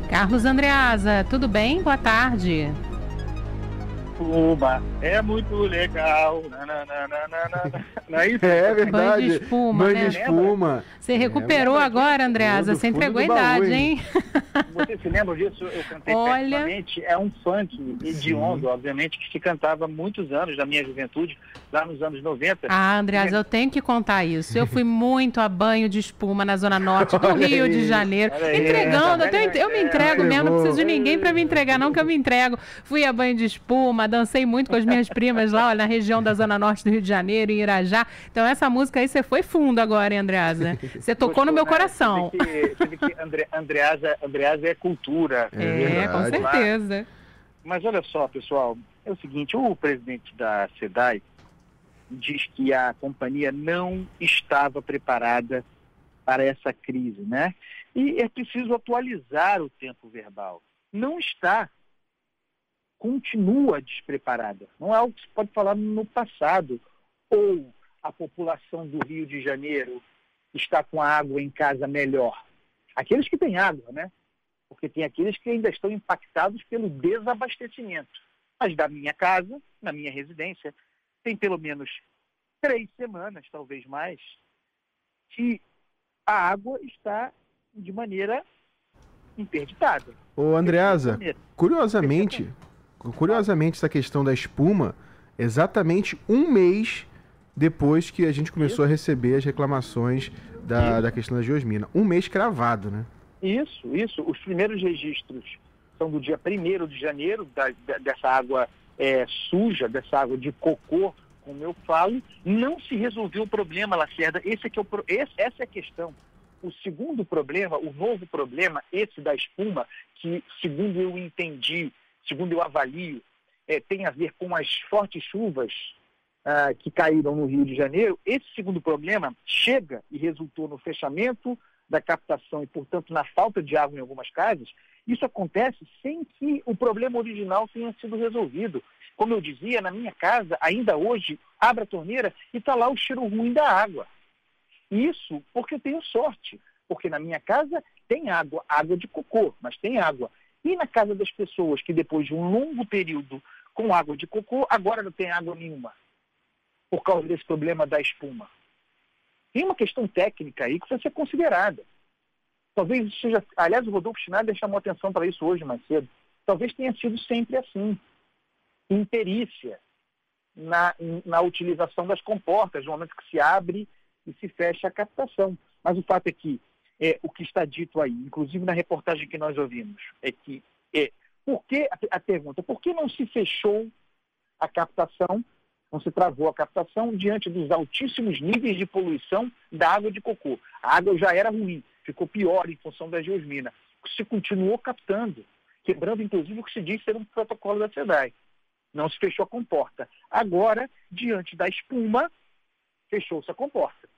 Carlos Andreasa, tudo bem? Boa tarde. Espuma é muito legal. Não é isso? É verdade. Banho de espuma, Banho né? de espuma. Você recuperou agora, Andreasa? Do Você fundo entregou a do baú, idade, hein? Você se lembra disso? Eu cantei Olha. pessimamente. É um funk hediondo, obviamente, que se cantava há muitos anos da minha juventude, lá nos anos 90. Ah, Andreasa, eu tenho que contar isso. Eu fui muito a banho de espuma na Zona Norte do Olha Rio aí. de Janeiro. Olha aí, Entregando, tá vendo? eu me entrego mesmo, não Entregou. preciso de ninguém para me entregar, não, que eu me entrego. Fui a banho de espuma, dancei muito com as minhas primas lá, olha, na região da Zona Norte do Rio de Janeiro, em Irajá. Então essa música aí, você foi fundo agora, hein, Andreasa? Você tocou no meu coração. Você vê que Andreasa é cultura. É, com verdade. certeza. Mas olha só, pessoal, é o seguinte, o presidente da SEDAI diz que a companhia não estava preparada para essa crise, né? E é preciso atualizar o tempo verbal. Não está. Continua despreparada. Não é algo que se pode falar no passado. Ou a população do Rio de Janeiro está com a água em casa melhor. Aqueles que têm água, né? Porque tem aqueles que ainda estão impactados pelo desabastecimento. Mas da minha casa, na minha residência, tem pelo menos 3 semanas, talvez mais, que a água está de maneira interditada. Ô, Andreasa, curiosamente, essa questão da espuma, exatamente um mês depois que a gente começou a receber as reclamações da questão da geosmina. Um mês cravado, né? Isso. Os primeiros registros são do dia 1º de janeiro, dessa água suja, dessa água de cocô, como eu falo. Não se resolveu o problema, Lacerda. Essa é a questão. O segundo problema, o novo problema, esse da espuma, que segundo eu entendi, segundo eu avalio, tem a ver com as fortes chuvas que caíram no Rio de Janeiro. Esse segundo problema chega e resultou no fechamento da captação e, portanto, na falta de água em algumas casas. Isso acontece sem que o problema original tenha sido resolvido. Como eu dizia, na minha casa, ainda hoje, abre a torneira e está lá o cheiro ruim da água. Isso porque eu tenho sorte, porque na minha casa tem água de cocô, mas tem água. E na casa das pessoas que depois de um longo período com água de cocô, agora não tem água nenhuma, por causa desse problema da espuma. Tem uma questão técnica aí que precisa ser considerada. Talvez seja, aliás, o Rodolfo Schneider chamou atenção para isso hoje mais cedo. Talvez tenha sido sempre assim. Imperícia na utilização das comportas, no momento que se abre e se fecha a captação. Mas o fato é que o que está dito aí, inclusive na reportagem que nós ouvimos, é que a pergunta, por que não se fechou a captação, não se travou a captação diante dos altíssimos níveis de poluição da água de cocô? A água já era ruim, ficou pior em função da geosmina. Se continuou captando, quebrando inclusive o que se diz ser um protocolo da SEDAI. Não se fechou a comporta. Agora, diante da espuma, fechou-se a comporta.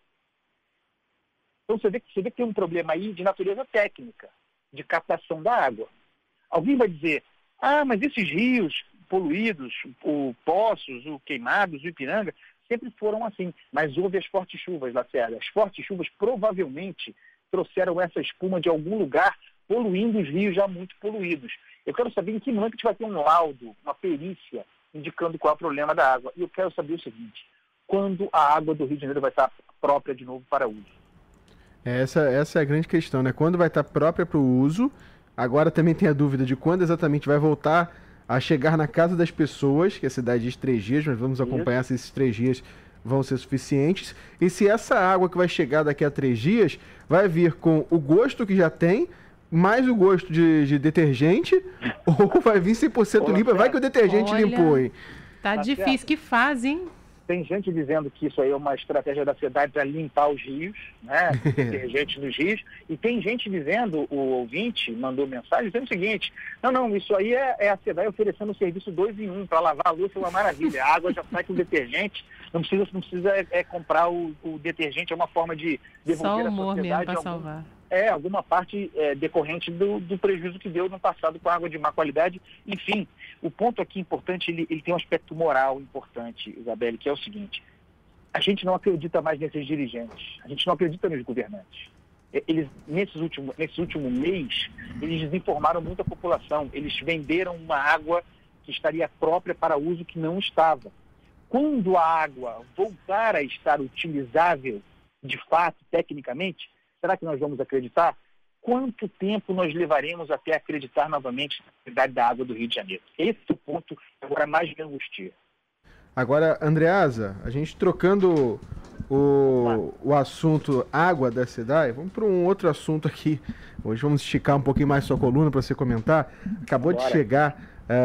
Então você vê que tem um problema aí de natureza técnica, de captação da água. Alguém vai dizer, mas esses rios poluídos, o Poços, o Queimados, o Ipiranga, sempre foram assim. Mas houve as fortes chuvas, Lacerda. As fortes chuvas provavelmente trouxeram essa espuma de algum lugar, poluindo os rios já muito poluídos. Eu quero saber em que momento a gente vai ter um laudo, uma perícia, indicando qual é o problema da água. E eu quero saber o seguinte, quando a água do Rio de Janeiro vai estar própria de novo para uso? Essa é a grande questão, né? Quando vai estar própria para o uso. Agora também tem a dúvida de quando exatamente vai voltar a chegar na casa das pessoas, que a cidade diz 3 dias, mas vamos acompanhar se esses 3 dias vão ser suficientes. E se essa água que vai chegar daqui a 3 dias vai vir com o gosto que já tem, mais o gosto de detergente, ou vai vir 100% limpa. Vai que o detergente limpou, hein? Tá difícil. Que fase, hein? Tem gente dizendo que isso aí é uma estratégia da cidade para limpar os rios, né? Detergente nos rios. E tem gente dizendo, o ouvinte mandou mensagem dizendo o seguinte, não, isso aí é a SEDAI oferecendo o serviço 2 em 1, para lavar a louça é uma maravilha. A água já sai com detergente, não precisa comprar o detergente, é uma forma de devolver a sociedade mesmo para salvar. Alguma parte decorrente do prejuízo que deu no passado com a água de má qualidade. Enfim, o ponto aqui importante, ele tem um aspecto moral importante, Isabelle, que é o seguinte: a gente não acredita mais nesses dirigentes, a gente não acredita nos governantes. eles, nesse último mês, eles desinformaram muito a população. Eles venderam uma água que estaria própria para uso que não estava. Quando a água voltar a estar utilizável, de fato, tecnicamente, será que nós vamos acreditar? Quanto tempo nós levaremos até acreditar novamente na qualidade da água do Rio de Janeiro? Esse é o ponto que agora mais me angustia. Agora, Andreasa, a gente trocando o assunto água da cidade, vamos para um outro assunto aqui. Hoje vamos esticar um pouquinho mais sua coluna para você comentar. Acabou de chegar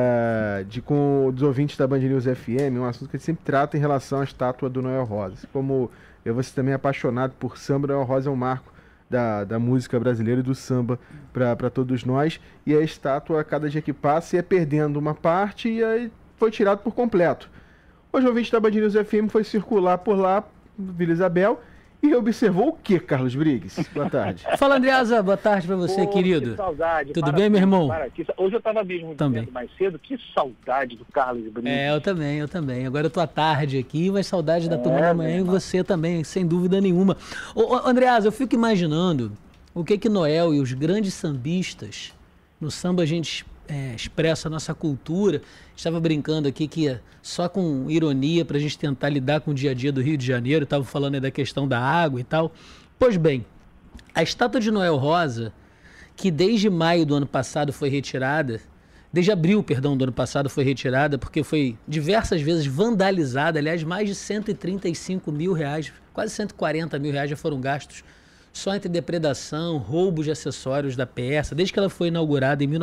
com os ouvintes da Band News FM, um assunto que a gente sempre trata em relação à estátua do Noel Rosa. Como você também é apaixonado por samba, Noel Rosa é um marco da música brasileira e do samba para todos nós. E a estátua, a cada dia que passa, ia perdendo uma parte e aí foi tirado por completo. Hoje o ouvinte da Band News FM foi circular por lá, Vila Isabel, e observou o que, Carlos Briggs? Boa tarde. Fala, Andreasa, boa tarde pra você, querido. Que saudade. Tudo bem, meu irmão? Hoje eu tava mesmo dizendo mais cedo, que saudade do Carlos Briggs. Eu também. Agora eu tô à tarde aqui, mas saudade da turma da manhã e você também, sem dúvida nenhuma. Ô, Andreasa, eu fico imaginando o que Noel e os grandes sambistas, no samba a gente expressa a nossa cultura. Estava brincando aqui que só com ironia para a gente tentar lidar com o dia a dia do Rio de Janeiro, estava falando aí da questão da água e tal. Pois bem, a estátua de Noel Rosa, que desde maio do ano passado foi retirada, desde abril, perdão, do ano passado foi retirada, porque foi diversas vezes vandalizada, aliás, mais de 135 mil reais, quase 140 mil reais já foram gastos só entre depredação, roubos de acessórios da peça, desde que ela foi inaugurada em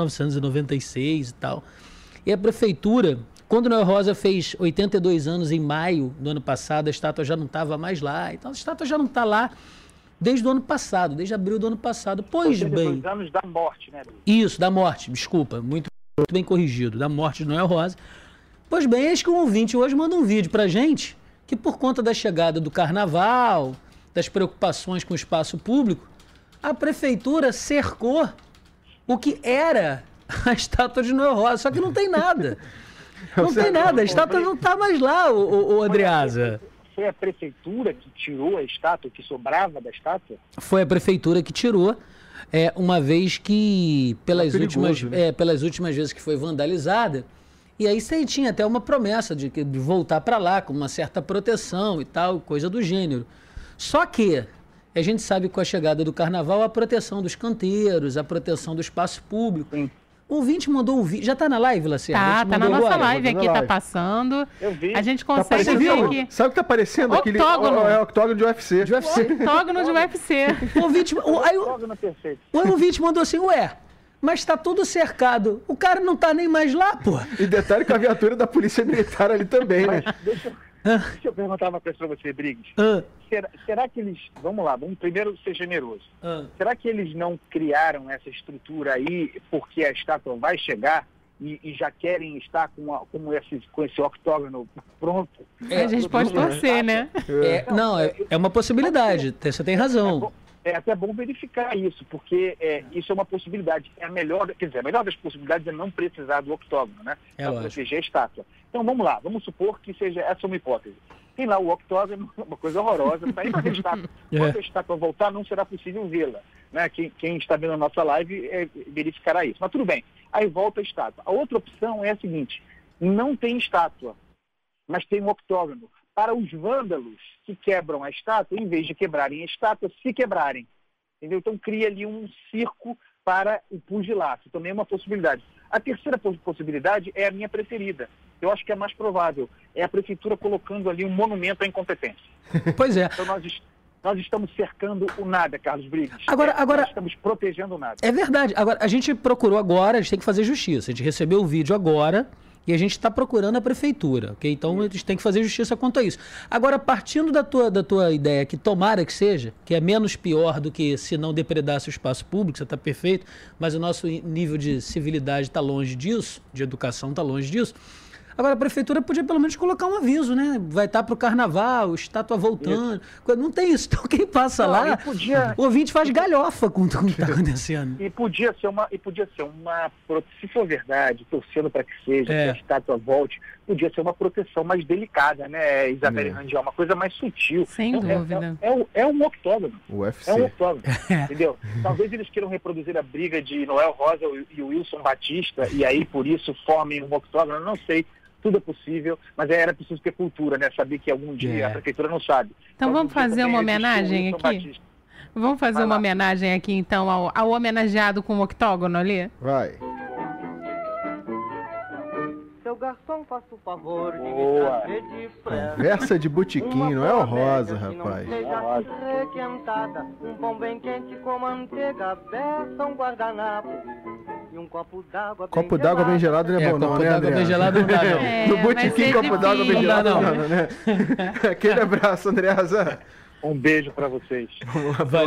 1996 e tal. E a prefeitura, quando Noel Rosa fez 82 anos em maio do ano passado, a estátua já não estava mais lá. Então a estátua já não está lá desde o ano passado, desde abril do ano passado. Pois 82 anos da morte, né? Isso, da morte, desculpa, muito bem corrigido, da morte de Noel Rosa. Pois bem, eis que um ouvinte hoje manda um vídeo pra gente, que por conta da chegada do carnaval, das preocupações com o espaço público, a prefeitura cercou o que era a estátua de Noel Rosa, só que não tem nada. Não tem nada, a estátua não está mais lá, o Andreasa. Foi a prefeitura que tirou a estátua, que sobrava da estátua? Foi a prefeitura que tirou, uma vez que, pelas últimas vezes que foi vandalizada, e aí você tinha até uma promessa de voltar para lá com uma certa proteção e tal, coisa do gênero. Só que a gente sabe que com a chegada do carnaval, a proteção dos canteiros, a proteção do espaço público. Sim. O ouvinte mandou um vídeo. Já tá na live, Lacerda? Tá na nossa live aqui, tá passando. Eu vi. A gente consegue ver aqui. Sabe o que tá aparecendo? Octógono. Octógono de UFC. Octógono de UFC. O ouvinte, o ouvinte mandou assim, mas tá tudo cercado. O cara não tá nem mais lá, pô. E detalhe que a viatura da polícia militar ali também, né? Deixa eu perguntar uma coisa pra você, Briggs. Será que eles... Vamos lá, vamos primeiro ser generoso. Será que eles não criaram essa estrutura aí porque a estátua vai chegar e já querem estar com esse octógono pronto? A gente pode torcer, né? É uma possibilidade. Você tem razão. É até bom verificar isso, porque isso é uma possibilidade. A melhor das possibilidades é não precisar do octógono, né? Para proteger a estátua. Então vamos lá, vamos supor que seja essa uma hipótese. Tem lá o octógono, uma coisa horrorosa, para a estátua. Quando a estátua voltar, não será possível vê-la. Né? Quem está vendo a nossa live verificará isso. Mas tudo bem, aí volta a estátua. A outra opção é a seguinte: não tem estátua, mas tem um octógono. Para os vândalos que quebram a estátua, em vez de quebrarem a estátua, se quebrarem. Entendeu? Então cria ali um circo para o pugilato. Também é uma possibilidade. A terceira possibilidade é a minha preferida. Eu acho que é a mais provável. É a prefeitura colocando ali um monumento à incompetência. Pois é. Então nós estamos cercando o nada, Carlos Briggs. Agora nós estamos protegendo o nada. É verdade. Agora, a gente procurou agora, a gente tem que fazer justiça. A gente recebeu o vídeo agora e a gente está procurando a prefeitura, ok? Então a gente tem que fazer justiça quanto a isso. Agora, partindo da tua ideia, que tomara que seja, que é menos pior do que se não depredasse o espaço público, você está perfeito, mas o nosso nível de civilidade está longe disso, de educação está longe disso. Agora, a prefeitura podia pelo menos colocar um aviso, né? Vai estar para o carnaval, estátua voltando. Isso. Não tem isso. Então, quem passa lá, o ouvinte faz galhofa com o que está acontecendo. E podia ser uma... Se for verdade, torcendo para que seja, que a estátua volte, podia ser uma proteção mais delicada, né, Isabelle Rangel? Uma coisa mais sutil. Sem dúvida. É um octógono. O UFC. É um octógono, entendeu? Talvez eles queiram reproduzir a briga de Noel Rosa e Wilson Batista, e aí, por isso, formem um octógono, eu não sei. Tudo é possível, mas era preciso ter cultura, né? Saber que algum dia a prefeitura não sabe. Então vamos fazer uma homenagem aqui? Vamos fazer uma homenagem aqui, então, ao homenageado com o octógono ali? Vai. Seu garçom, faça o favor de Boa. Conversa de botequim, não é o Rosa, rapaz. Requentada, um pão bem quente com manteiga, beça, um guardanapo. E um copo d'água bem gelado não é bom não, né, Copo d'água bem gelado não dá, não. No botequim, copo d'água bem gelado não, né? Aquele abraço, Andreasa. Um beijo para vocês.